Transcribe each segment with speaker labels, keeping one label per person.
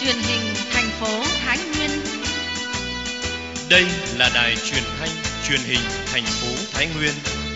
Speaker 1: truyền hình thành phố Thái Nguyên.
Speaker 2: Đây là đài truyền thanh truyền hình thành phố Thái Nguyên.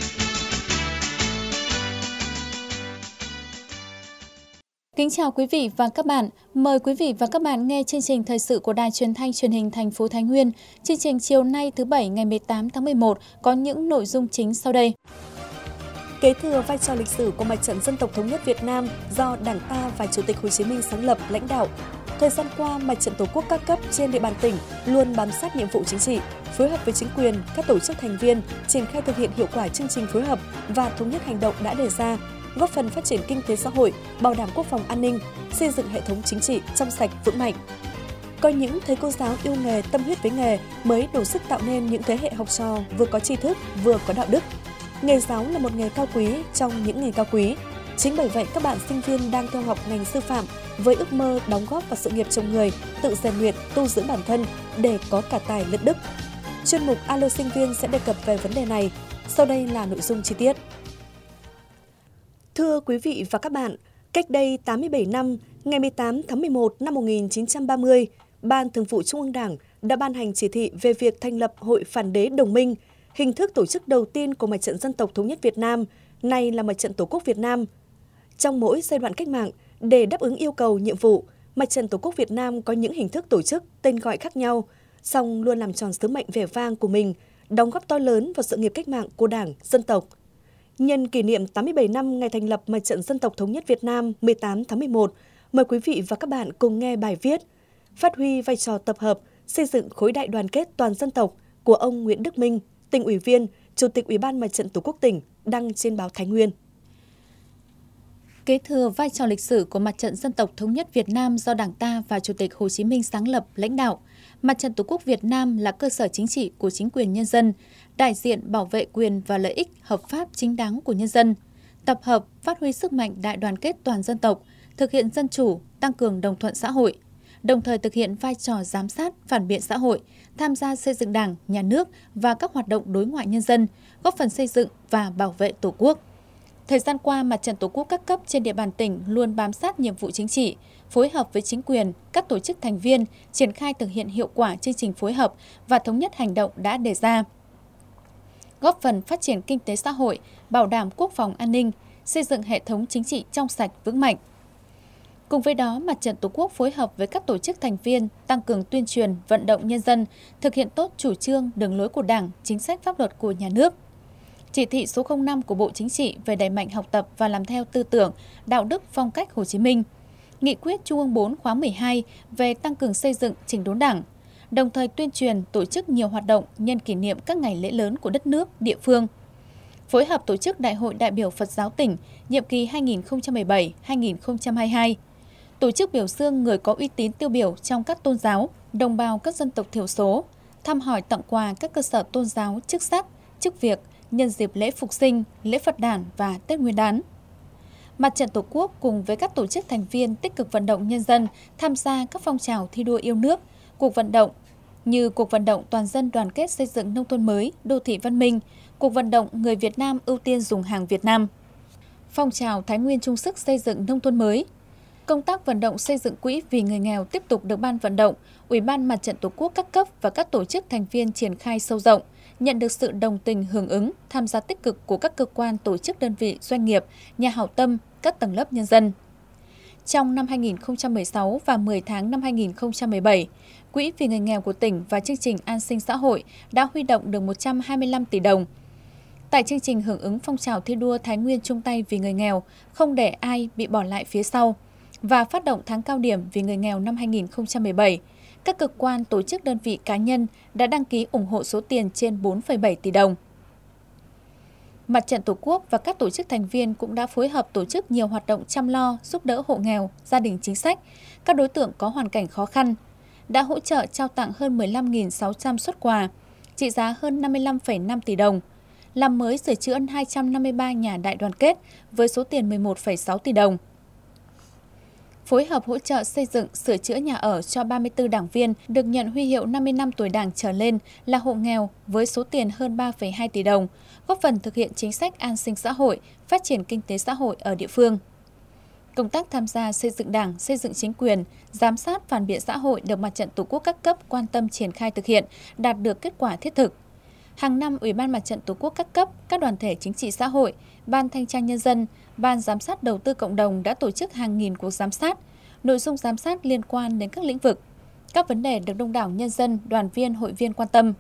Speaker 3: Kính chào quý vị và các bạn. Mời quý vị và các bạn nghe chương trình thời sự của đài truyền thanh truyền hình thành phố Thái Nguyên. Chương trình chiều nay thứ Bảy ngày 18 tháng 11 có những nội dung chính sau đây.
Speaker 4: Kế thừa vai trò lịch sử của Mặt trận Dân tộc Thống nhất Việt Nam do Đảng ta và Chủ tịch Hồ Chí Minh sáng lập, lãnh đạo. Thời gian qua, Mặt trận Tổ quốc các cấp trên địa bàn tỉnh luôn bám sát nhiệm vụ chính trị, phối hợp với chính quyền, các tổ chức thành viên, triển khai thực hiện hiệu quả chương trình phối hợp và thống nhất hành động đã đề ra, góp phần phát triển kinh tế xã hội, bảo đảm quốc phòng an ninh, xây dựng hệ thống chính trị trong sạch vững mạnh. Có những thầy cô giáo yêu nghề, tâm huyết với nghề mới đủ sức tạo nên những thế hệ học trò vừa có tri thức, vừa có đạo đức. Nghề giáo là một nghề cao quý trong những nghề cao quý. Chính bởi vậy, các bạn sinh viên đang theo học ngành sư phạm với ước mơ đóng góp vào sự nghiệp chồng người, tự rèn luyện, tu dưỡng bản thân để có cả tài lẫn đức. Chuyên mục Alo Sinh viên sẽ đề cập về vấn đề này. Sau đây là nội dung chi tiết. Thưa quý vị và các bạn, cách đây 87 năm, ngày 18 tháng 11 năm 1930, Ban Thường vụ Trung ương Đảng đã ban hành chỉ thị về việc thành lập Hội Phản đế Đồng minh, hình thức tổ chức đầu tiên của Mặt trận Dân tộc Thống nhất Việt Nam, nay là Mặt trận Tổ quốc Việt Nam. Trong mỗi giai đoạn cách mạng, để đáp ứng yêu cầu nhiệm vụ, Mặt trận Tổ quốc Việt Nam có những hình thức tổ chức, tên gọi khác nhau, song luôn làm tròn sứ mệnh vẻ vang của mình, đóng góp to lớn vào sự nghiệp cách mạng của Đảng, dân tộc. Nhân kỷ niệm 87 năm ngày thành lập Mặt trận Dân tộc Thống nhất Việt Nam 18 tháng 11, mời quý vị và các bạn cùng nghe bài viết Phát huy vai trò tập hợp, xây dựng khối đại đoàn kết toàn dân tộc của ông Nguyễn Đức Minh, Tỉnh ủy viên, Chủ tịch Ủy ban Mặt trận Tổ quốc tỉnh, đăng trên báo Thái Nguyên.
Speaker 3: Kế thừa vai trò lịch sử của Mặt trận Dân tộc Thống nhất Việt Nam do Đảng ta và Chủ tịch Hồ Chí Minh sáng lập, lãnh đạo, Mặt trận Tổ quốc Việt Nam là cơ sở chính trị của chính quyền nhân dân, đại diện bảo vệ quyền và lợi ích hợp pháp chính đáng của nhân dân, tập hợp, phát huy sức mạnh đại đoàn kết toàn dân tộc, thực hiện dân chủ, tăng cường đồng thuận xã hội, đồng thời thực hiện vai trò giám sát, phản biện xã hội, tham gia xây dựng Đảng, Nhà nước và các hoạt động đối ngoại nhân dân, góp phần xây dựng và bảo vệ Tổ quốc. Thời gian qua, Mặt trận Tổ quốc các cấp trên địa bàn tỉnh luôn bám sát nhiệm vụ chính trị, phối hợp với chính quyền, các tổ chức thành viên, triển khai thực hiện hiệu quả chương trình phối hợp và thống nhất hành động đã đề ra. Góp phần phát triển kinh tế xã hội, bảo đảm quốc phòng an ninh, xây dựng hệ thống chính trị trong sạch vững mạnh. Cùng với đó, Mặt trận Tổ quốc phối hợp với các tổ chức thành viên tăng cường tuyên truyền, vận động nhân dân, thực hiện tốt chủ trương, đường lối của Đảng, chính sách pháp luật của nhà nước. Chỉ thị số 05 của Bộ Chính trị về đẩy mạnh học tập và làm theo tư tưởng, đạo đức, phong cách Hồ Chí Minh. Nghị quyết Trung ương 4 khóa 12 về tăng cường xây dựng chỉnh đốn Đảng, đồng thời tuyên truyền tổ chức nhiều hoạt động nhân kỷ niệm các ngày lễ lớn của đất nước, địa phương. Phối hợp tổ chức Đại hội đại biểu Phật giáo tỉnh nhiệm kỳ 2017-2022. Tổ chức biểu dương người có uy tín tiêu biểu trong các tôn giáo, đồng bào các dân tộc thiểu số, thăm hỏi tặng quà các cơ sở tôn giáo, chức sắc, chức việc nhân dịp lễ Phục sinh, lễ Phật đản và Tết Nguyên đán. Mặt trận Tổ quốc cùng với các tổ chức thành viên tích cực vận động nhân dân tham gia các phong trào thi đua yêu nước, cuộc vận động như cuộc vận động toàn dân đoàn kết xây dựng nông thôn mới, đô thị văn minh, cuộc vận động người Việt Nam ưu tiên dùng hàng Việt Nam, phong trào Thái Nguyên chung sức xây dựng nông thôn mới. Công tác vận động xây dựng quỹ vì người nghèo tiếp tục được Ban vận động, Ủy ban Mặt trận Tổ quốc các cấp và các tổ chức thành viên triển khai sâu rộng, nhận được sự đồng tình hưởng ứng, tham gia tích cực của các cơ quan, tổ chức, đơn vị, doanh nghiệp, nhà hảo tâm, các tầng lớp nhân dân. Trong năm 2016 và 10 tháng năm 2017, Quỹ vì người nghèo của tỉnh và chương trình an sinh xã hội đã huy động được 125 tỷ đồng. Tại chương trình hưởng ứng phong trào thi đua Thái Nguyên chung tay vì người nghèo, không để ai bị bỏ lại phía sau và phát động tháng cao điểm vì người nghèo năm 2017, các cơ quan, tổ chức, đơn vị, cá nhân đã đăng ký ủng hộ số tiền trên 4,7 tỷ đồng. Mặt trận Tổ quốc và các tổ chức thành viên cũng đã phối hợp tổ chức nhiều hoạt động chăm lo, giúp đỡ hộ nghèo, gia đình chính sách, các đối tượng có hoàn cảnh khó khăn, đã hỗ trợ trao tặng hơn 15.600 suất quà, trị giá hơn 55,5 tỷ đồng, làm mới sửa chữa 253 nhà đại đoàn kết với số tiền 11,6 tỷ đồng. Phối hợp hỗ trợ xây dựng, sửa chữa nhà ở cho 34 đảng viên được nhận huy hiệu 50 năm tuổi Đảng trở lên là hộ nghèo với số tiền hơn 3,2 tỷ đồng, góp phần thực hiện chính sách an sinh xã hội, phát triển kinh tế xã hội ở địa phương. Công tác tham gia xây dựng Đảng, xây dựng chính quyền, giám sát phản biện xã hội được Mặt trận Tổ quốc các cấp quan tâm triển khai thực hiện, đạt được kết quả thiết thực. Hàng năm, Ủy ban Mặt trận Tổ quốc các cấp, các đoàn thể chính trị xã hội, Ban Thanh tra Nhân dân, Ban Giám sát Đầu tư Cộng đồng đã tổ chức hàng nghìn cuộc giám sát. Nội dung giám sát liên quan đến các lĩnh vực, các vấn đề được đông đảo nhân dân, đoàn viên, hội viên quan tâm.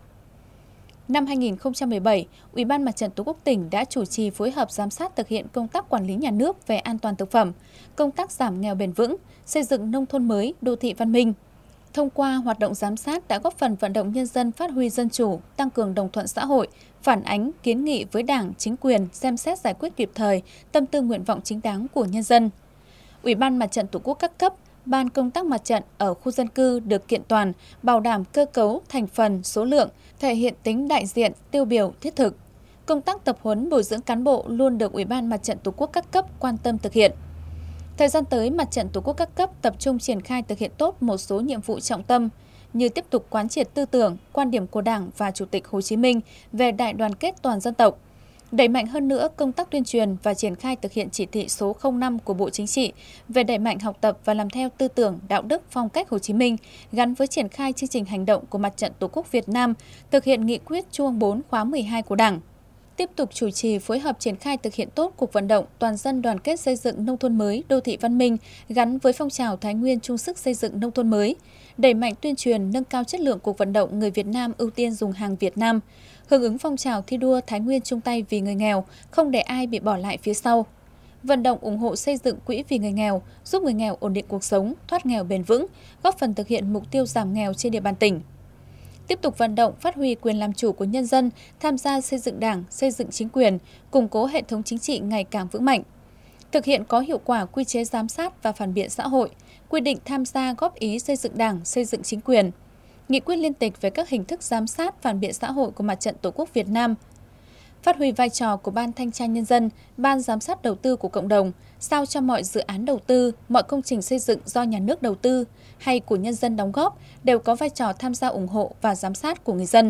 Speaker 3: Năm 2017, Ủy ban Mặt trận Tổ quốc tỉnh đã chủ trì phối hợp giám sát thực hiện công tác quản lý nhà nước về an toàn thực phẩm, công tác giảm nghèo bền vững, xây dựng nông thôn mới, đô thị văn minh. Thông qua hoạt động giám sát đã góp phần vận động nhân dân phát huy dân chủ, tăng cường đồng thuận xã hội, phản ánh, kiến nghị với Đảng, chính quyền, xem xét giải quyết kịp thời tâm tư nguyện vọng chính đáng của nhân dân. Ủy ban Mặt trận Tổ quốc các cấp, Ban công tác mặt trận ở khu dân cư được kiện toàn, bảo đảm cơ cấu, thành phần, số lượng, thể hiện tính đại diện, tiêu biểu, thiết thực. Công tác tập huấn bồi dưỡng cán bộ luôn được Ủy ban Mặt trận Tổ quốc các cấp quan tâm thực hiện. Thời gian tới, Mặt trận Tổ quốc các cấp tập trung triển khai thực hiện tốt một số nhiệm vụ trọng tâm như tiếp tục quán triệt tư tưởng, quan điểm của Đảng và Chủ tịch Hồ Chí Minh về đại đoàn kết toàn dân tộc, đẩy mạnh hơn nữa công tác tuyên truyền và triển khai thực hiện chỉ thị số 05 của Bộ Chính trị về đẩy mạnh học tập và làm theo tư tưởng, đạo đức, phong cách Hồ Chí Minh gắn với triển khai chương trình hành động của Mặt trận Tổ quốc Việt Nam thực hiện nghị quyết Trung ương 4 khóa 12 của Đảng. Tiếp tục chủ trì phối hợp triển khai thực hiện tốt cuộc vận động toàn dân đoàn kết xây dựng nông thôn mới, đô thị văn minh gắn với phong trào Thái Nguyên chung sức xây dựng nông thôn mới, đẩy mạnh tuyên truyền nâng cao chất lượng cuộc vận động người Việt Nam ưu tiên dùng hàng Việt Nam, hưởng ứng phong trào thi đua Thái Nguyên chung tay vì người nghèo, không để ai bị bỏ lại phía sau. Vận động ủng hộ xây dựng quỹ vì người nghèo, giúp người nghèo ổn định cuộc sống, thoát nghèo bền vững, góp phần thực hiện mục tiêu giảm nghèo trên địa bàn tỉnh. Tiếp tục vận động phát huy quyền làm chủ của nhân dân, tham gia xây dựng Đảng, xây dựng chính quyền, củng cố hệ thống chính trị ngày càng vững mạnh. Thực hiện có hiệu quả quy chế giám sát và phản biện xã hội, quy định tham gia góp ý xây dựng Đảng, xây dựng chính quyền, nghị quyết liên tịch về các hình thức giám sát phản biện xã hội của Mặt trận Tổ quốc Việt Nam. Phát huy vai trò của Ban Thanh tra Nhân dân, Ban Giám sát Đầu tư của cộng đồng, sao cho mọi dự án đầu tư, mọi công trình xây dựng do nhà nước đầu tư hay của nhân dân đóng góp đều có vai trò tham gia ủng hộ và giám sát của người dân.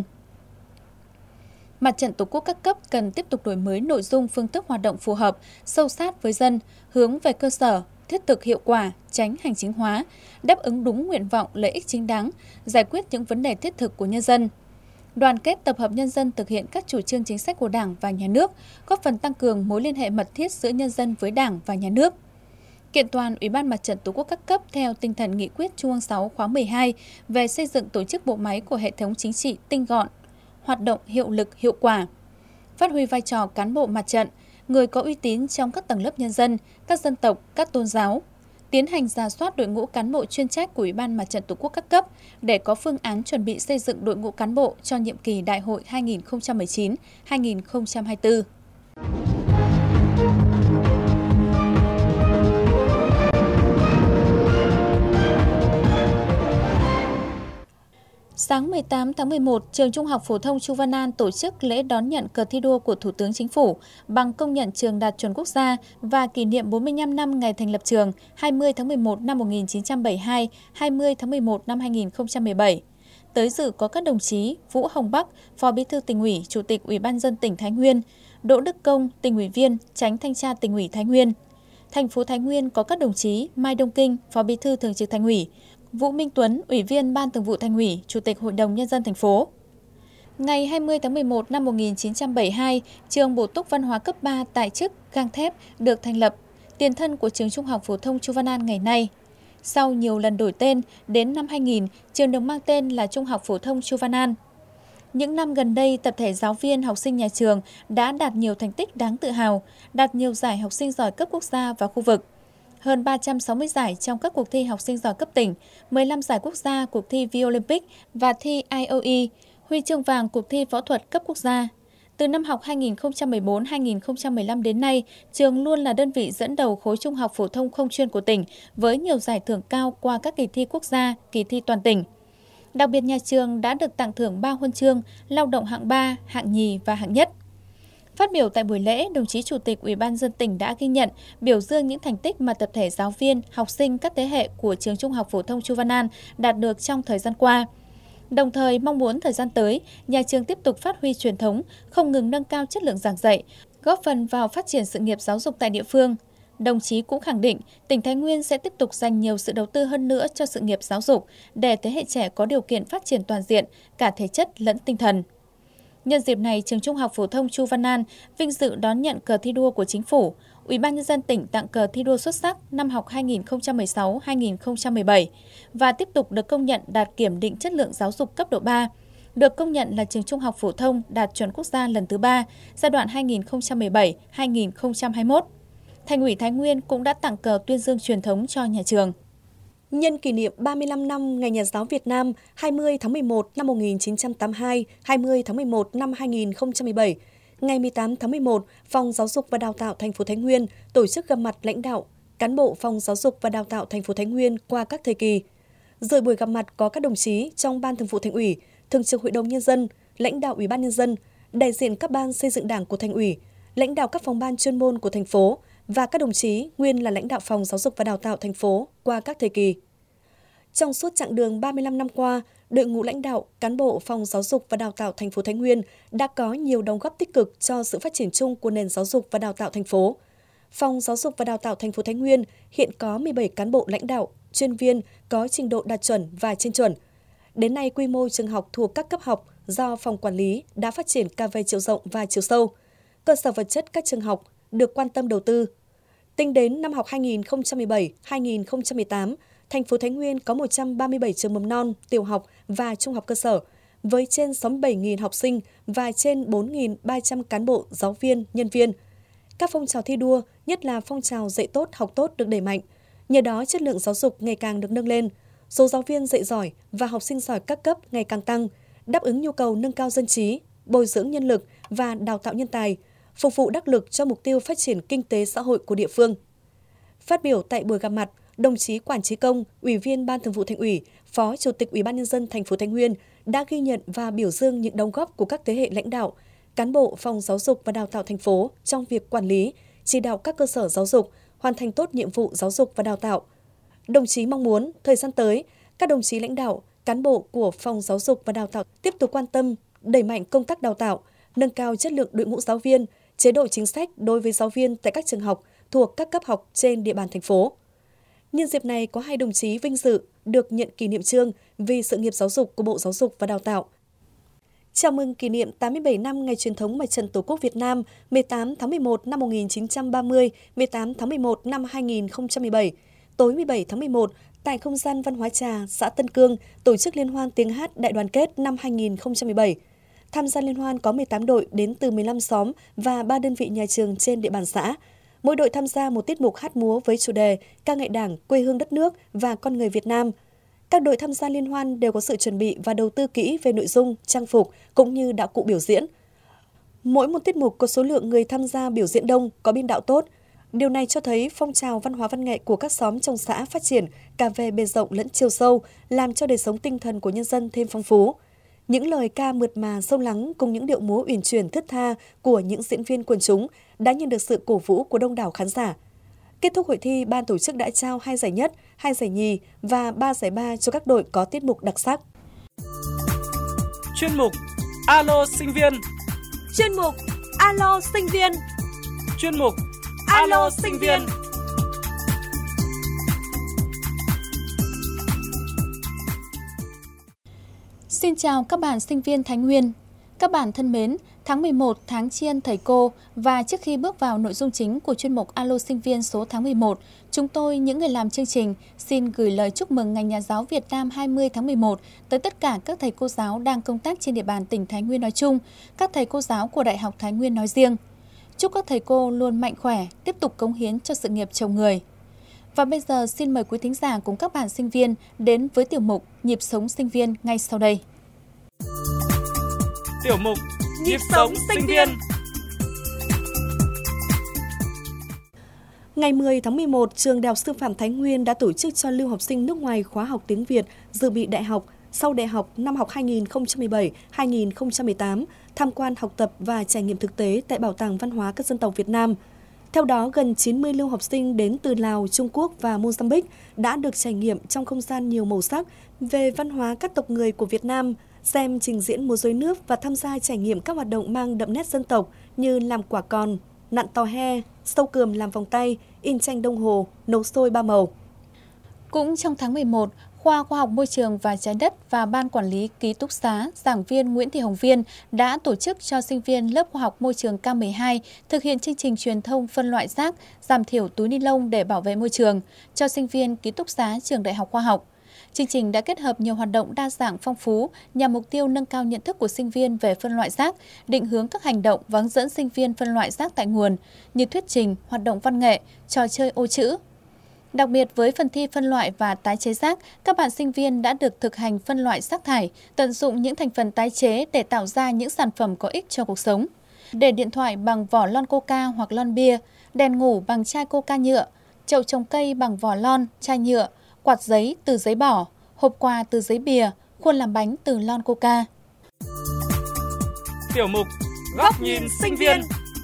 Speaker 3: Mặt trận Tổ quốc các cấp cần tiếp tục đổi mới nội dung phương thức hoạt động phù hợp, sâu sát với dân, hướng về cơ sở, thiết thực hiệu quả, tránh hành chính hóa, đáp ứng đúng nguyện vọng lợi ích chính đáng, giải quyết những vấn đề thiết thực của nhân dân. Đoàn kết tập hợp nhân dân thực hiện các chủ trương chính sách của Đảng và Nhà nước, góp phần tăng cường mối liên hệ mật thiết giữa nhân dân với Đảng và Nhà nước. Kiện toàn Ủy ban Mặt trận Tổ quốc các cấp theo tinh thần nghị quyết Trung ương 6 khóa 12 về xây dựng tổ chức bộ máy của hệ thống chính trị tinh gọn, hoạt động hiệu lực, hiệu quả. Phát huy vai trò cán bộ mặt trận, người có uy tín trong các tầng lớp nhân dân, các dân tộc, các tôn giáo. Tiến hành rà soát đội ngũ cán bộ chuyên trách của Ủy ban Mặt trận Tổ quốc các cấp để có phương án chuẩn bị xây dựng đội ngũ cán bộ cho nhiệm kỳ Đại hội 2019-2024. Sáng 18 tháng 11, Trường Trung học Phổ thông Chu Văn An tổ chức lễ đón nhận cờ thi đua của Thủ tướng Chính phủ bằng công nhận trường đạt chuẩn quốc gia và kỷ niệm 45 năm ngày thành lập trường 20 tháng 11 năm 1972, 20 tháng 11 năm 2017. Tới dự có các đồng chí Vũ Hồng Bắc, Phó Bí thư Tỉnh ủy, Chủ tịch Ủy ban nhân dân tỉnh Thái Nguyên, Đỗ Đức Công, Tỉnh ủy viên, Chánh Thanh tra Tỉnh ủy Thái Nguyên. Thành phố Thái Nguyên có các đồng chí Mai Đông Kinh, Phó Bí thư Thường trực Thành ủy, Vũ Minh Tuấn, Ủy viên Ban Thường vụ Thành ủy, Chủ tịch Hội đồng Nhân dân thành phố. Ngày 20 tháng 11 năm 1972, trường bổ túc văn hóa cấp 3 tại chức gang thép được thành lập, tiền thân của trường Trung học Phổ thông Chu Văn An ngày nay. Sau nhiều lần đổi tên, đến năm 2000, trường được mang tên là Trung học Phổ thông Chu Văn An. Những năm gần đây, tập thể giáo viên, học sinh nhà trường đã đạt nhiều thành tích đáng tự hào, đạt nhiều giải học sinh giỏi cấp quốc gia và khu vực. Hơn 360 giải trong các cuộc thi học sinh giỏi cấp tỉnh, 15 giải quốc gia cuộc thi V-Olympic và thi IOE, huy chương vàng cuộc thi võ thuật cấp quốc gia. Từ năm học 2014-2015 đến nay, trường luôn là đơn vị dẫn đầu khối trung học phổ thông không chuyên của tỉnh với nhiều giải thưởng cao qua các kỳ thi quốc gia, kỳ thi toàn tỉnh. Đặc biệt, nhà trường đã được tặng thưởng 3 huân chương, lao động hạng 3, hạng nhì và hạng nhất. Phát biểu tại buổi lễ, đồng chí Chủ tịch Ủy ban nhân dân tỉnh đã ghi nhận, biểu dương những thành tích mà tập thể giáo viên, học sinh các thế hệ của trường Trung học Phổ thông Chu Văn An đạt được trong thời gian qua. Đồng thời mong muốn thời gian tới, nhà trường tiếp tục phát huy truyền thống, không ngừng nâng cao chất lượng giảng dạy, góp phần vào phát triển sự nghiệp giáo dục tại địa phương. Đồng chí cũng khẳng định tỉnh Thái Nguyên sẽ tiếp tục dành nhiều sự đầu tư hơn nữa cho sự nghiệp giáo dục để thế hệ trẻ có điều kiện phát triển toàn diện, cả thể chất lẫn tinh thần. Nhân dịp này, Trường Trung học phổ thông Chu Văn An vinh dự đón nhận cờ thi đua của Chính phủ, Ủy ban Nhân dân tỉnh tặng cờ thi đua xuất sắc năm học 2016-2017 và tiếp tục được công nhận đạt kiểm định chất lượng giáo dục cấp độ 3, được công nhận là trường trung học phổ thông đạt chuẩn quốc gia lần thứ 3, giai đoạn 2017-2021. Thành ủy Thái Nguyên cũng đã tặng cờ tuyên dương truyền thống cho nhà trường.
Speaker 4: Nhân kỷ niệm 35 năm Ngày Nhà giáo Việt Nam 20 tháng 11 năm 1982, 20 tháng 11 năm 2017, ngày 18 tháng 11, Phòng Giáo dục và Đào tạo thành phố Thái Nguyên tổ chức gặp mặt lãnh đạo, cán bộ Phòng Giáo dục và Đào tạo thành phố Thái Nguyên qua các thời kỳ. Dự buổi gặp mặt có các đồng chí trong Ban Thường vụ Thành ủy, Thường trực Hội đồng Nhân dân, lãnh đạo Ủy ban Nhân dân, đại diện các ban xây dựng Đảng của Thành ủy, lãnh đạo các phòng ban chuyên môn của thành phố và các đồng chí nguyên là lãnh đạo Phòng Giáo dục và Đào tạo thành phố qua các thời kỳ. Trong suốt chặng đường 35 năm qua, đội ngũ lãnh đạo, cán bộ Phòng Giáo dục và Đào tạo thành phố Thái Nguyên đã có nhiều đóng góp tích cực cho sự phát triển chung của nền giáo dục và đào tạo thành phố. Phòng Giáo dục và Đào tạo thành phố Thái Nguyên hiện có 17 cán bộ lãnh đạo, chuyên viên có trình độ đạt chuẩn và trên chuẩn. Đến nay, quy mô trường học thuộc các cấp học do phòng quản lý đã phát triển cả về chiều rộng và chiều sâu. Cơ sở vật chất các trường học được quan tâm đầu tư. Tính đến năm học 2017-2018, thành phố Thái Nguyên có 137 trường mầm non, tiểu học và trung học cơ sở, với trên 67.000 học sinh và trên 4.300 cán bộ, giáo viên, nhân viên. Các phong trào thi đua, nhất là phong trào dạy tốt, học tốt được đẩy mạnh. Nhờ đó, chất lượng giáo dục ngày càng được nâng lên, số giáo viên dạy giỏi và học sinh giỏi các cấp ngày càng tăng, đáp ứng nhu cầu nâng cao dân trí, bồi dưỡng nhân lực và đào tạo nhân tài, phục vụ đắc lực cho mục tiêu phát triển kinh tế xã hội của địa phương. Phát biểu tại buổi gặp mặt, đồng chí Quản Chí Công, Ủy viên Ban Thường vụ Thành ủy, Phó Chủ tịch Ủy ban Nhân dân thành phố Thái Nguyên đã ghi nhận và biểu dương những đóng góp của các thế hệ lãnh đạo, cán bộ Phòng Giáo dục và Đào tạo thành phố trong việc quản lý, chỉ đạo các cơ sở giáo dục hoàn thành tốt nhiệm vụ giáo dục và đào tạo. Đồng chí mong muốn thời gian tới, các đồng chí lãnh đạo, cán bộ của Phòng Giáo dục và Đào tạo tiếp tục quan tâm, đẩy mạnh công tác đào tạo, nâng cao chất lượng đội ngũ giáo viên, chế độ chính sách đối với giáo viên tại các trường học thuộc các cấp học trên địa bàn thành phố. Nhân dịp này có 2 đồng chí vinh dự được nhận kỷ niệm chương vì sự nghiệp giáo dục của Bộ Giáo dục và Đào tạo. Chào mừng kỷ niệm 87 năm Ngày truyền thống Mặt trận Tổ quốc Việt Nam 18 tháng 11 năm 1930, 18 tháng 11 năm 2017. Tối 17 tháng 11, tại không gian văn hóa Trà, xã Tân Cương, tổ chức Liên hoan tiếng hát Đại đoàn kết năm 2017. Tham gia liên hoan có 18 đội đến từ 15 xóm và 3 đơn vị nhà trường trên địa bàn xã. Mỗi đội tham gia một tiết mục hát múa với chủ đề ca ngợi Đảng, quê hương đất nước và con người Việt Nam. Các đội tham gia liên hoan đều có sự chuẩn bị và đầu tư kỹ về nội dung, trang phục cũng như đạo cụ biểu diễn. Mỗi một tiết mục có số lượng người tham gia biểu diễn đông, có biên đạo tốt. Điều này cho thấy phong trào văn hóa văn nghệ của các xóm trong xã phát triển cả về bề rộng lẫn chiều sâu, làm cho đời sống tinh thần của nhân dân thêm phong phú. Những lời ca mượt mà sâu lắng cùng những điệu múa uyển chuyển thướt tha của những diễn viên quần chúng đã nhận được sự cổ vũ của đông đảo khán giả. Kết thúc hội thi, ban tổ chức đã trao 2 giải nhất, 2 giải nhì và 3 giải ba cho các đội có tiết mục đặc sắc.
Speaker 5: Chuyên mục Alo sinh viên.
Speaker 4: Chuyên mục Alo sinh viên.
Speaker 5: Chuyên mục Alo sinh viên.
Speaker 3: Xin chào các bạn sinh viên Thái Nguyên. Các bạn thân mến, tháng 11 tháng tri ân thầy cô và trước khi bước vào nội dung chính của chuyên mục Alo sinh viên số tháng 11, chúng tôi, những người làm chương trình, xin gửi lời chúc mừng Ngày Nhà giáo Việt Nam 20 tháng 11 tới tất cả các thầy cô giáo đang công tác trên địa bàn tỉnh Thái Nguyên nói chung, các thầy cô giáo của Đại học Thái Nguyên nói riêng. Chúc các thầy cô luôn mạnh khỏe, tiếp tục cống hiến cho sự nghiệp trồng người. Và bây giờ xin mời quý thính giả cùng các bạn sinh viên đến với tiểu mục Nhịp sống sinh viên ngay sau đây.
Speaker 5: Tiểu mục Nhịp sống sinh viên.
Speaker 4: Ngày 10 tháng 11, Trường Đại học Sư phạm Thái Nguyên đã tổ chức cho lưu học sinh nước ngoài khóa học tiếng Việt dự bị đại học sau đại học năm học 2017-2018 tham quan học tập và trải nghiệm thực tế tại Bảo tàng Văn hóa các dân tộc Việt Nam. Theo đó, gần 90 lưu học sinh đến từ Lào, Trung Quốc và Mozambique đã được trải nghiệm trong không gian nhiều màu sắc về văn hóa các tộc người của Việt Nam, xem trình diễn múa rối nước và tham gia trải nghiệm các hoạt động mang đậm nét dân tộc như làm quả còn, nặn tò he, sâu cườm làm vòng tay, in tranh đồng hồ, nấu xôi 3 màu.
Speaker 3: Cũng trong tháng 11, Khoa Khoa học Môi trường và Trái đất và Ban Quản lý Ký túc xá giảng viên Nguyễn Thị Hồng Viên đã tổ chức cho sinh viên lớp Khoa học Môi trường K12 thực hiện chương trình truyền thông phân loại rác, giảm thiểu túi ni lông để bảo vệ môi trường cho sinh viên ký túc xá Trường Đại học Khoa học. Chương trình đã kết hợp nhiều hoạt động đa dạng phong phú nhằm mục tiêu nâng cao nhận thức của sinh viên về phân loại rác, định hướng các hành động và hướng dẫn sinh viên phân loại rác tại nguồn như thuyết trình, hoạt động văn nghệ, trò chơi ô chữ. Đặc biệt với phần thi phân loại và tái chế rác, các bạn sinh viên đã được thực hành phân loại rác thải, tận dụng những thành phần tái chế để tạo ra những sản phẩm có ích cho cuộc sống. Để điện thoại bằng vỏ lon coca hoặc lon bia, đèn ngủ bằng chai coca nhựa, chậu trồng cây bằng vỏ lon, chai nhựa, quạt giấy từ giấy bỏ, hộp quà từ giấy bìa, khuôn làm bánh từ lon coca.
Speaker 5: Tiểu mục Góc nhìn sinh viên.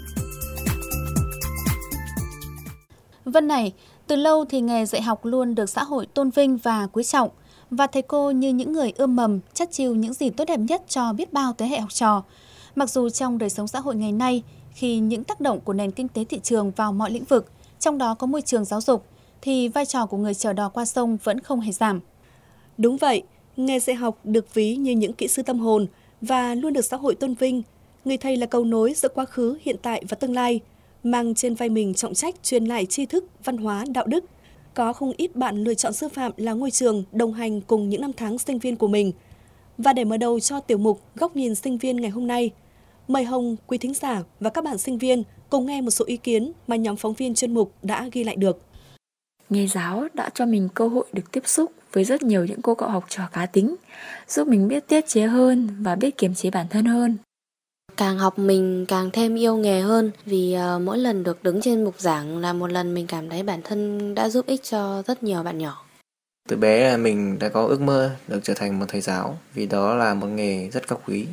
Speaker 3: Vân này, từ lâu thì nghề dạy học luôn được xã hội tôn vinh và quý trọng, và thầy cô như những người ươm mầm, chắt chiu những gì tốt đẹp nhất cho biết bao thế hệ học trò. Mặc dù trong đời sống xã hội ngày nay, khi những tác động của nền kinh tế thị trường vào mọi lĩnh vực, trong đó có môi trường giáo dục, thì vai trò của người chở đò qua sông vẫn không hề giảm.
Speaker 4: Đúng vậy, nghề dạy học được ví như những kỹ sư tâm hồn và luôn được xã hội tôn vinh. Người thầy là cầu nối giữa quá khứ, hiện tại và tương lai, mang trên vai mình trọng trách truyền lại tri thức, văn hóa, đạo đức. Có không ít bạn lựa chọn sư phạm là ngôi trường đồng hành cùng những năm tháng sinh viên của mình. Và để mở đầu cho tiểu mục Góc nhìn sinh viên ngày hôm nay, mời Hồng, quý thính giả và các bạn sinh viên cùng nghe một số ý kiến mà nhóm phóng viên chuyên mục đã ghi lại được.
Speaker 6: Nghề giáo đã cho mình cơ hội được tiếp xúc với rất nhiều những cô cậu học trò cá tính, giúp mình biết tiết chế hơn và biết kiềm chế bản thân hơn.
Speaker 7: Càng học mình càng thêm yêu nghề hơn, vì mỗi lần được đứng trên bục giảng là một lần mình cảm thấy bản thân đã giúp ích cho rất nhiều bạn nhỏ.
Speaker 8: Từ bé mình đã có ước mơ được trở thành một thầy giáo, vì đó là một nghề rất cao quý.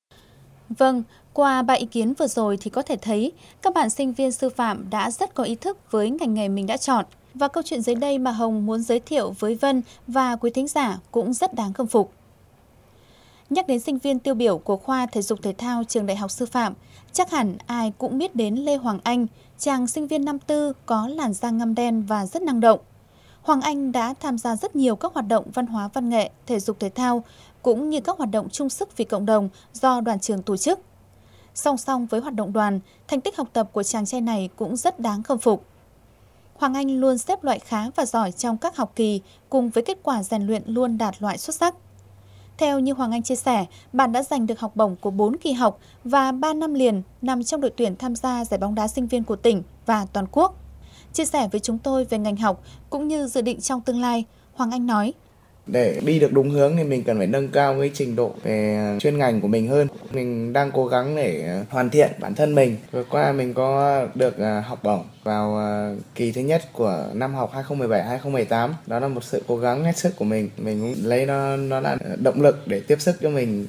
Speaker 3: Vâng, qua 3 ý kiến vừa rồi thì có thể thấy các bạn sinh viên sư phạm đã rất có ý thức với ngành nghề mình đã chọn. Và câu chuyện dưới đây mà Hồng muốn giới thiệu với Vân và quý thính giả cũng rất đáng khâm phục. Nhắc đến sinh viên tiêu biểu của khoa Thể dục Thể thao Trường Đại học Sư phạm, chắc hẳn ai cũng biết đến Lê Hoàng Anh, chàng sinh viên năm tư có làn da ngăm đen và rất năng động. Hoàng Anh đã tham gia rất nhiều các hoạt động văn hóa văn nghệ, thể dục thể thao, cũng như các hoạt động chung sức vì cộng đồng do đoàn trường tổ chức. Song song với hoạt động đoàn, thành tích học tập của chàng trai này cũng rất đáng khâm phục. Hoàng Anh luôn xếp loại khá và giỏi trong các học kỳ, cùng với kết quả rèn luyện luôn đạt loại xuất sắc. Theo như Hoàng Anh chia sẻ, bạn đã giành được học bổng của 4 kỳ học và 3 năm liền nằm trong đội tuyển tham gia giải bóng đá sinh viên của tỉnh và toàn quốc. Chia sẻ với chúng tôi về ngành học cũng như dự định trong tương lai, Hoàng Anh nói:
Speaker 9: Để đi được đúng hướng thì mình cần phải nâng cao cái trình độ về chuyên ngành của mình hơn. Mình đang cố gắng để hoàn thiện bản thân mình. Vừa qua mình có được học bổng vào kỳ thứ nhất của năm học 2017-2018. Đó là một sự cố gắng hết sức của mình. Mình cũng lấy nó là động lực để tiếp sức cho mình.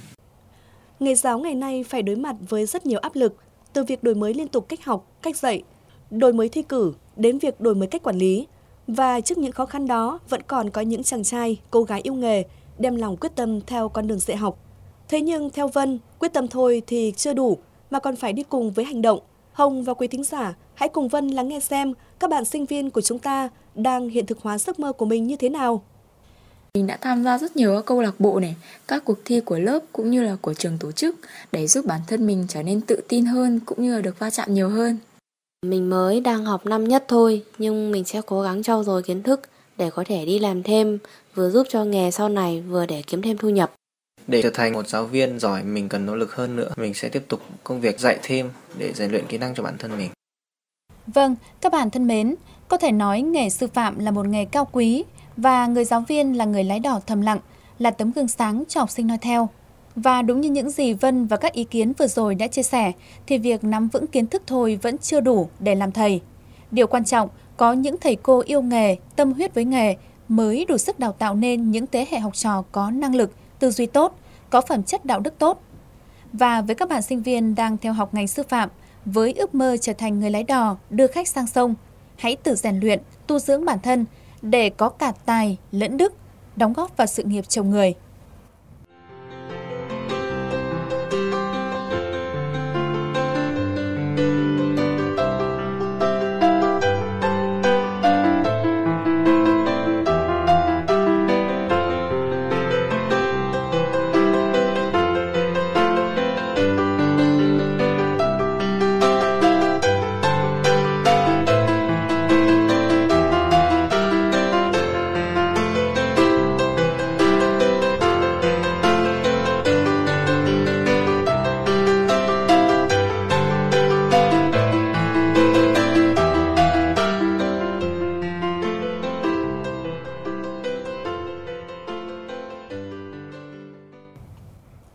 Speaker 4: Nghề giáo ngày nay phải đối mặt với rất nhiều áp lực, từ việc đổi mới liên tục cách học, cách dạy, đổi mới thi cử đến việc đổi mới cách quản lý. Và trước những khó khăn đó, vẫn còn có những chàng trai, cô gái yêu nghề, đem lòng quyết tâm theo con đường dạy học. Thế nhưng theo Vân, quyết tâm thôi thì chưa đủ, mà còn phải đi cùng với hành động. Hồng và quý thính giả, hãy cùng Vân lắng nghe xem các bạn sinh viên của chúng ta đang hiện thực hóa giấc mơ của mình như thế nào.
Speaker 6: Mình đã tham gia rất nhiều các câu lạc bộ này, các cuộc thi của lớp cũng như là của trường tổ chức để giúp bản thân mình trở nên tự tin hơn cũng như là được va chạm nhiều hơn.
Speaker 7: Mình mới đang học năm nhất thôi, nhưng mình sẽ cố gắng trau dồi kiến thức để có thể đi làm thêm, vừa giúp cho nghề sau này, vừa để kiếm thêm thu nhập.
Speaker 8: Để trở thành một giáo viên giỏi, mình cần nỗ lực hơn nữa. Mình sẽ tiếp tục công việc dạy thêm để rèn luyện kỹ năng cho bản thân mình.
Speaker 3: Vâng, các bạn thân mến, có thể nói nghề sư phạm là một nghề cao quý và người giáo viên là người lái đò thầm lặng, là tấm gương sáng cho học sinh noi theo. Và đúng như những gì Vân và các ý kiến vừa rồi đã chia sẻ, thì việc nắm vững kiến thức thôi vẫn chưa đủ để làm thầy. Điều quan trọng, có những thầy cô yêu nghề, tâm huyết với nghề mới đủ sức đào tạo nên những thế hệ học trò có năng lực, tư duy tốt, có phẩm chất đạo đức tốt. Và với các bạn sinh viên đang theo học ngành sư phạm, với ước mơ trở thành người lái đò, đưa khách sang sông, hãy tự rèn luyện, tu dưỡng bản thân để có cả tài lẫn đức, đóng góp vào sự nghiệp chồng người.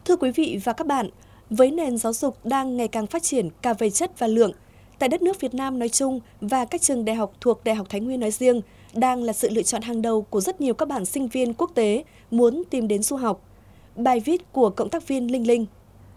Speaker 4: Thưa quý vị và các bạn, với nền giáo dục đang ngày càng phát triển cả về chất và lượng, tại đất nước Việt Nam nói chung và các trường đại học thuộc Đại học Thái Nguyên nói riêng, đang là sự lựa chọn hàng đầu của rất nhiều các bạn sinh viên quốc tế muốn tìm đến du học. Bài viết của cộng tác viên Linh Linh.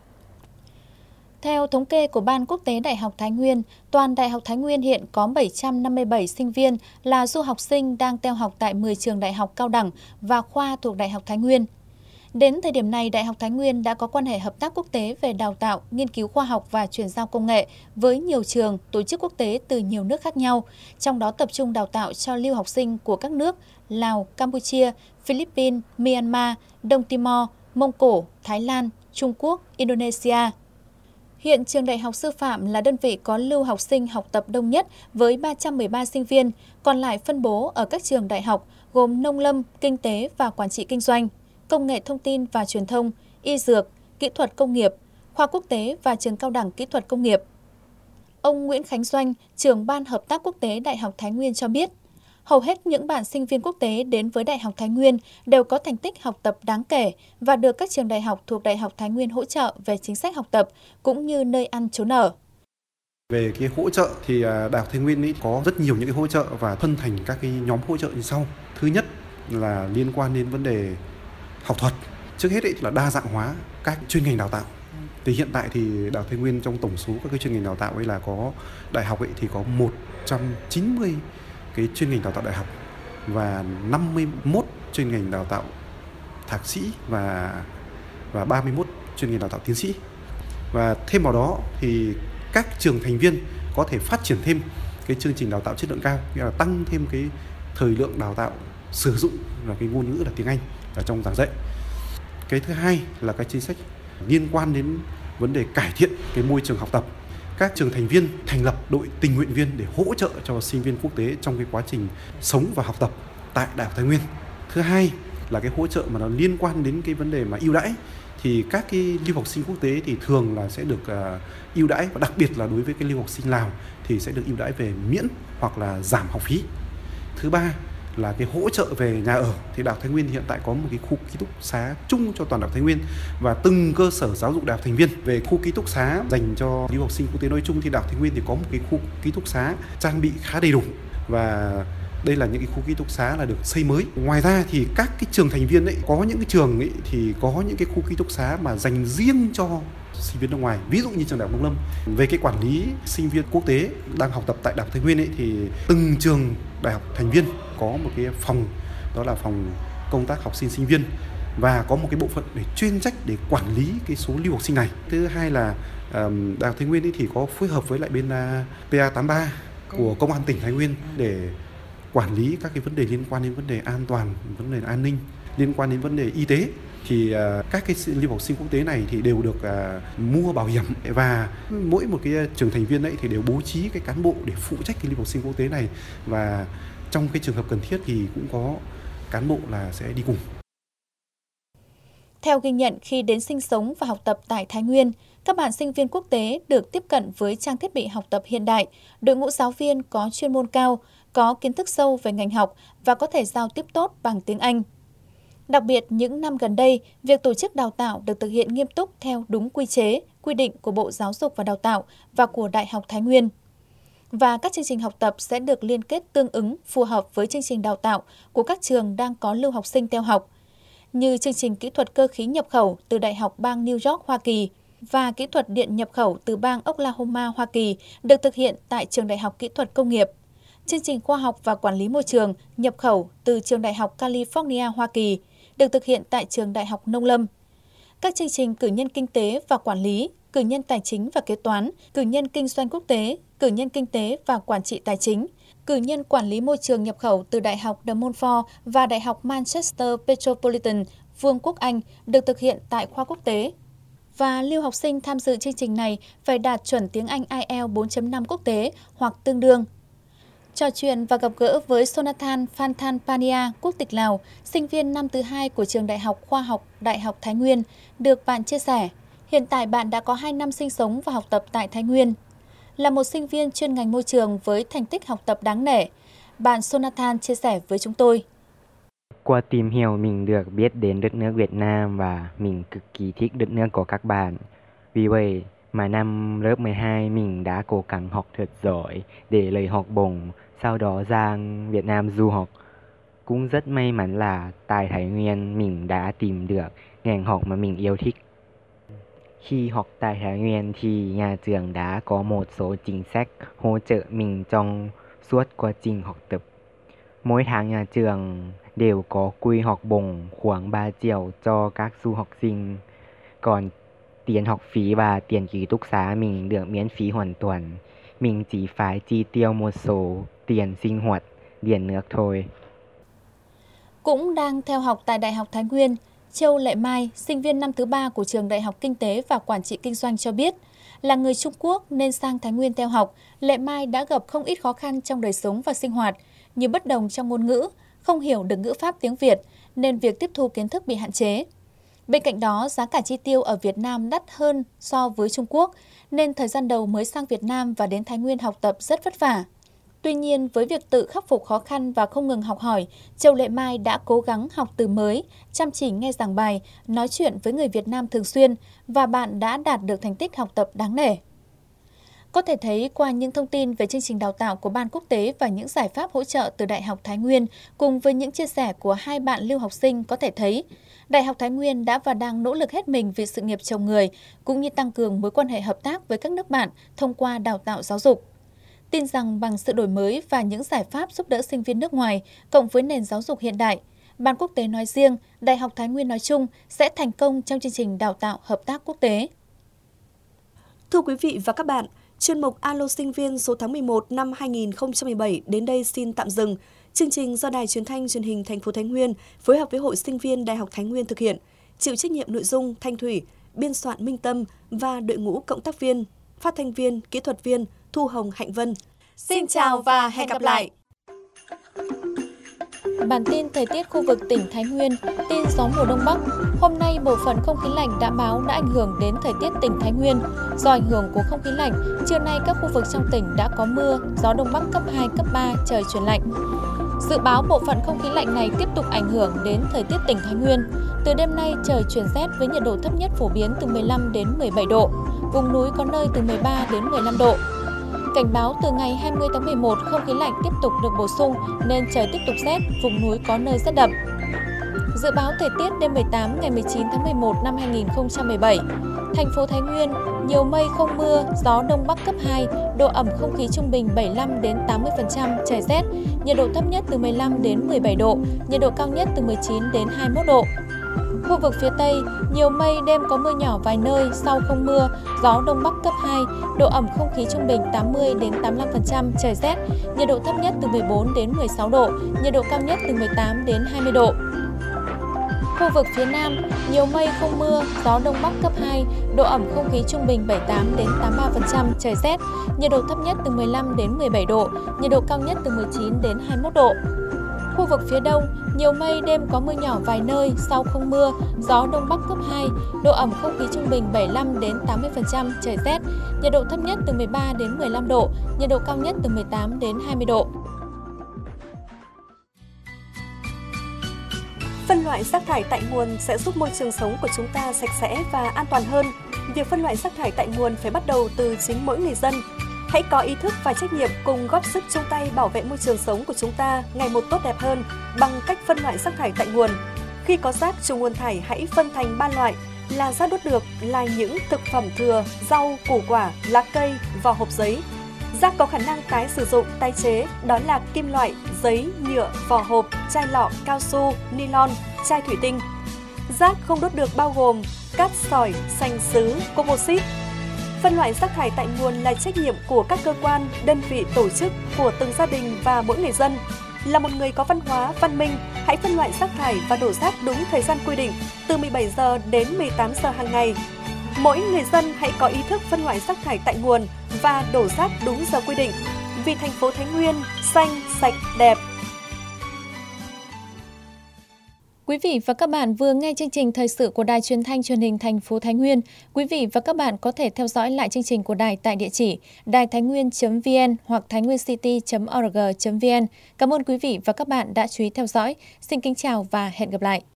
Speaker 3: Theo thống kê của Ban Quốc tế Đại học Thái Nguyên, toàn Đại học Thái Nguyên hiện có 757 sinh viên là du học sinh đang theo học tại 10 trường đại học cao đẳng và khoa thuộc Đại học Thái Nguyên. Đến thời điểm này, Đại học Thái Nguyên đã có quan hệ hợp tác quốc tế về đào tạo, nghiên cứu khoa học và chuyển giao công nghệ với nhiều trường, tổ chức quốc tế từ nhiều nước khác nhau, trong đó tập trung đào tạo cho lưu học sinh của các nước Lào, Campuchia, Philippines, Myanmar, Đông Timor, Mông Cổ, Thái Lan, Trung Quốc, Indonesia. Hiện trường Đại học Sư phạm là đơn vị có lưu học sinh học tập đông nhất với 313 sinh viên, còn lại phân bố ở các trường đại học gồm Nông lâm, Kinh tế và Quản trị Kinh doanh, Công nghệ Thông tin và Truyền thông, Y dược, Kỹ thuật Công nghiệp, Khoa Quốc tế và Trường Cao đẳng Kỹ thuật Công nghiệp. Ông Nguyễn Khánh Doanh, trưởng Ban Hợp tác Quốc tế Đại học Thái Nguyên cho biết, hầu hết những bạn sinh viên quốc tế đến với Đại học Thái Nguyên đều có thành tích học tập đáng kể và được các trường đại học thuộc Đại học Thái Nguyên hỗ trợ về chính sách học tập cũng như nơi ăn trốn ở.
Speaker 10: Về cái hỗ trợ thì Đại học Thái Nguyên có rất nhiều những cái hỗ trợ và phân thành các cái nhóm hỗ trợ như sau. Thứ nhất là liên quan đến vấn đề học thuật. Trước hết là đa dạng hóa các chuyên ngành đào tạo. Thì hiện tại thì Đại học Thái Nguyên trong tổng số các cái chuyên ngành đào tạo ấy là có đại học ấy thì có 190 cái chuyên ngành đào tạo đại học và 51 chuyên ngành đào tạo thạc sĩ và 31 chuyên ngành đào tạo tiến sĩ. Và thêm vào đó thì các trường thành viên có thể phát triển thêm cái chương trình đào tạo chất lượng cao, nghĩa là tăng thêm cái thời lượng đào tạo sử dụng là cái ngôn ngữ là tiếng Anh ở trong giảng dạy. Cái thứ hai là cái chính sách liên quan đến vấn đề cải thiện cái môi trường học tập. Các trường thành viên thành lập đội tình nguyện viên để hỗ trợ cho sinh viên quốc tế trong cái quá trình sống và học tập tại Đại học Thái Nguyên. Thứ hai là cái hỗ trợ mà nó liên quan đến cái vấn đề mà ưu đãi, thì các cái lưu học sinh quốc tế thì thường là sẽ được ưu đãi, và đặc biệt là đối với cái lưu học sinh Lào thì sẽ được ưu đãi về miễn hoặc là giảm học phí. Thứ ba là cái hỗ trợ về nhà ở, thì Đại học Thái Nguyên hiện tại có một cái khu ký túc xá chung cho toàn Đại học Thái Nguyên, và từng cơ sở giáo dục đại học thành viên về khu ký túc xá dành cho lưu học sinh quốc tế nói chung thì Đại học Thái Nguyên thì có một cái khu ký túc xá trang bị khá đầy đủ, và đây là những cái khu ký túc xá là được xây mới. Ngoài ra thì các cái trường thành viên ấy, có những cái trường ấy thì có những cái khu ký túc xá mà dành riêng cho sinh viên nước ngoài, ví dụ như trường Đại học Nông lâm. Về cái quản lý sinh viên quốc tế đang học tập tại Đại học Thái Nguyên ấy, thì từng trường đại học thành viên có một cái phòng, đó là phòng công tác học sinh sinh viên, và có một cái bộ phận để chuyên trách để quản lý cái số lưu học sinh này. Thứ hai là Đại học Thái Nguyên ấy thì có phối hợp với lại bên PA83 của Công an tỉnh Thái Nguyên để quản lý các cái vấn đề liên quan đến vấn đề an toàn, vấn đề an ninh, liên quan đến vấn đề y tế. Thì các cái lưu học sinh quốc tế này thì đều được mua bảo hiểm, và mỗi một cái trường thành viên ấy thì đều bố trí cái cán bộ để phụ trách cái lưu học sinh quốc tế này, và trong cái trường hợp cần thiết thì cũng có cán bộ là sẽ đi cùng.
Speaker 3: Theo ghi nhận, khi đến sinh sống và học tập tại Thái Nguyên, các bạn sinh viên quốc tế được tiếp cận với trang thiết bị học tập hiện đại, đội ngũ giáo viên có chuyên môn cao, có kiến thức sâu về ngành học và có thể giao tiếp tốt bằng tiếng Anh. Đặc biệt, những năm gần đây, việc tổ chức đào tạo được thực hiện nghiêm túc theo đúng quy chế, quy định của Bộ Giáo dục và Đào tạo và của Đại học Thái Nguyên. Và các chương trình học tập sẽ được liên kết tương ứng phù hợp với chương trình đào tạo của các trường đang có lưu học sinh theo học, như chương trình kỹ thuật cơ khí nhập khẩu từ Đại học bang New York, Hoa Kỳ và kỹ thuật điện nhập khẩu từ bang Oklahoma, Hoa Kỳ được thực hiện tại Trường Đại học Kỹ thuật Công nghiệp. Chương trình khoa học và quản lý môi trường nhập khẩu từ Trường Đại học California, Hoa Kỳ được thực hiện tại Trường Đại học Nông lâm. Các chương trình cử nhân kinh tế và quản lý, cử nhân tài chính và kế toán, cử nhân kinh doanh quốc tế, cử nhân kinh tế và quản trị tài chính, cử nhân quản lý môi trường nhập khẩu từ Đại học De Montfort và Đại học Manchester Metropolitan, Vương quốc Anh được thực hiện tại khoa quốc tế. Và lưu học sinh tham dự chương trình này phải đạt chuẩn tiếng Anh IELTS 4.5 quốc tế hoặc tương đương. Trò chuyện và gặp gỡ với Sonathan Phanthanpania, quốc tịch Lào, sinh viên năm thứ 2 của Trường Đại học Khoa học Đại học Thái Nguyên, được bạn chia sẻ, hiện tại bạn đã có 2 năm sinh sống và học tập tại Thái Nguyên. Là một sinh viên chuyên ngành môi trường với thành tích học tập đáng nể, bạn Sonathan chia sẻ với chúng tôi.
Speaker 11: Qua tìm hiểu mình được biết đến đất nước Việt Nam và mình cực kỳ thích đất nước của các bạn. Vì vậy mà năm lớp 12 mình đã cố gắng học thật giỏi để lấy học bổng, sau đó sang Việt Nam du học. Cũng rất may mắn là tại Thái Nguyên mình đã tìm được ngành học mà mình yêu thích. Khi học tại Thái Nguyên thì nhà trường đã có một số chính sách hỗ trợ mình trong suốt quá trình học tập. Mỗi tháng nhà trường đều có quỹ học bổng khoảng 3 triệu cho các du học sinh. Còn tiền học phí và tiền ký túc xá mình được miễn phí hoàn toàn. Mình chỉ phải chi tiêu một số tiền sinh hoạt, điện nước thôi.
Speaker 3: Cũng đang theo học tại Đại học Thái Nguyên, Châu Lệ Mai, sinh viên năm thứ 3 của trường Đại học Kinh tế và Quản trị Kinh doanh cho biết, là người Trung Quốc nên sang Thái Nguyên theo học, Lệ Mai đã gặp không ít khó khăn trong đời sống và sinh hoạt, như bất đồng trong ngôn ngữ, không hiểu được ngữ pháp tiếng Việt, nên việc tiếp thu kiến thức bị hạn chế. Bên cạnh đó, giá cả chi tiêu ở Việt Nam đắt hơn so với Trung Quốc, nên thời gian đầu mới sang Việt Nam và đến Thái Nguyên học tập rất vất vả. Tuy nhiên, với việc tự khắc phục khó khăn và không ngừng học hỏi, Châu Lệ Mai đã cố gắng học từ mới, chăm chỉ nghe giảng bài, nói chuyện với người Việt Nam thường xuyên và bạn đã đạt được thành tích học tập đáng nể. Có thể thấy qua những thông tin về chương trình đào tạo của Ban Quốc tế và những giải pháp hỗ trợ từ Đại học Thái Nguyên cùng với những chia sẻ của hai bạn lưu học sinh có thể thấy, Đại học Thái Nguyên đã và đang nỗ lực hết mình vì sự nghiệp chồng người, cũng như tăng cường mối quan hệ hợp tác với các nước bạn thông qua đào tạo giáo dục. Tin rằng bằng sự đổi mới và những giải pháp giúp đỡ sinh viên nước ngoài, cộng với nền giáo dục hiện đại, Ban Quốc tế nói riêng, Đại học Thái Nguyên nói chung sẽ thành công trong chương trình đào tạo hợp tác quốc tế.
Speaker 4: Thưa quý vị và các bạn, chuyên mục Alo Sinh viên số tháng 11 năm 2017 đến đây xin tạm dừng. Chương trình do Đài Truyền thanh Truyền hình thành phố Thái Nguyên phối hợp với Hội Sinh viên Đại học Thái Nguyên thực hiện, chịu trách nhiệm nội dung Thanh Thủy, biên soạn Minh Tâm và đội ngũ cộng tác viên, phát thanh viên, kỹ thuật viên Thu Hồng, Hạnh Vân.
Speaker 5: Xin chào và hẹn gặp lại!
Speaker 3: Bản tin thời tiết khu vực tỉnh Thái Nguyên, tin gió mùa Đông Bắc. Hôm nay, bộ phận không khí lạnh đã ảnh hưởng đến thời tiết tỉnh Thái Nguyên. Do ảnh hưởng của không khí lạnh, trưa nay các khu vực trong tỉnh đã có mưa, gió Đông Bắc cấp 2, cấp 3, trời chuyển lạnh. Dự báo bộ phận không khí lạnh này tiếp tục ảnh hưởng đến thời tiết tỉnh Thái Nguyên. Từ đêm nay, trời chuyển rét với nhiệt độ thấp nhất phổ biến từ 15 đến 17 độ, vùng núi có nơi từ 13 đến 15 độ. Cảnh báo từ ngày 20 tháng 11, không khí lạnh tiếp tục được bổ sung nên trời tiếp tục rét, vùng núi có nơi rét đậm. Dự báo thời tiết đêm 18 ngày 19 tháng 11 năm 2017. Thành phố Thái Nguyên, nhiều mây không mưa, gió Đông Bắc cấp 2, độ ẩm không khí trung bình 75 đến 80%, trời rét, nhiệt độ thấp nhất từ 15 đến 17 độ, nhiệt độ cao nhất từ 19 đến 21 độ. Khu vực phía Tây, nhiều mây, đêm có mưa nhỏ vài nơi, sau không mưa, gió Đông Bắc cấp 2, độ ẩm không khí trung bình 80 đến 85%, trời rét, nhiệt độ thấp nhất từ 14 đến 16 độ, nhiệt độ cao nhất từ 18 đến 20 độ. Khu vực phía Nam, nhiều mây không mưa, gió Đông Bắc cấp 2, độ ẩm không khí trung bình 78 đến 83%, trời rét, nhiệt độ thấp nhất từ 15 đến 17 độ, nhiệt độ cao nhất từ 19 đến 21 độ. Khu vực phía Đông, nhiều mây, đêm có mưa nhỏ vài nơi, sau không mưa, gió Đông Bắc cấp 2, độ ẩm không khí trung bình 75 đến 80%, trời rét, nhiệt độ thấp nhất từ 13 đến 15 độ, nhiệt độ cao nhất từ 18 đến 20 độ.
Speaker 4: Phân loại rác thải tại nguồn sẽ giúp môi trường sống của chúng ta sạch sẽ và an toàn hơn. Việc phân loại rác thải tại nguồn phải bắt đầu từ chính mỗi người dân. Hãy có ý thức và trách nhiệm cùng góp sức chung tay bảo vệ môi trường sống của chúng ta ngày một tốt đẹp hơn bằng cách phân loại rác thải tại nguồn. Khi có rác trùng nguồn thải, hãy phân thành 3 loại là rác đốt được, là những thực phẩm thừa, rau, củ quả, lá cây, vỏ hộp giấy. Rác có khả năng tái sử dụng, tái chế, đó là kim loại, giấy, nhựa, vỏ hộp, chai lọ, cao su, nylon, chai thủy tinh. Rác không đốt được bao gồm cát sỏi, sành sứ, composite. Phân loại rác thải tại nguồn là trách nhiệm của các cơ quan, đơn vị, tổ chức, của từng gia đình và mỗi người dân. Là một người có văn hóa, văn minh, hãy phân loại rác thải và đổ rác đúng thời gian quy định, từ 17 giờ đến 18 giờ hàng ngày. Mỗi người dân hãy có ý thức phân loại rác thải tại nguồn và đổ rác đúng giờ quy định. Vì thành phố Thái Nguyên xanh, sạch, đẹp.
Speaker 3: Quý vị và các bạn vừa nghe chương trình thời sự của Đài Truyền thanh Truyền hình thành phố Thái Nguyên. Quý vị và các bạn có thể theo dõi lại chương trình của đài tại địa chỉ đàitháinnguyên.vn hoặc thainwincity.org.vn. Cảm ơn quý vị và các bạn đã chú ý theo dõi. Xin kính chào và hẹn gặp lại.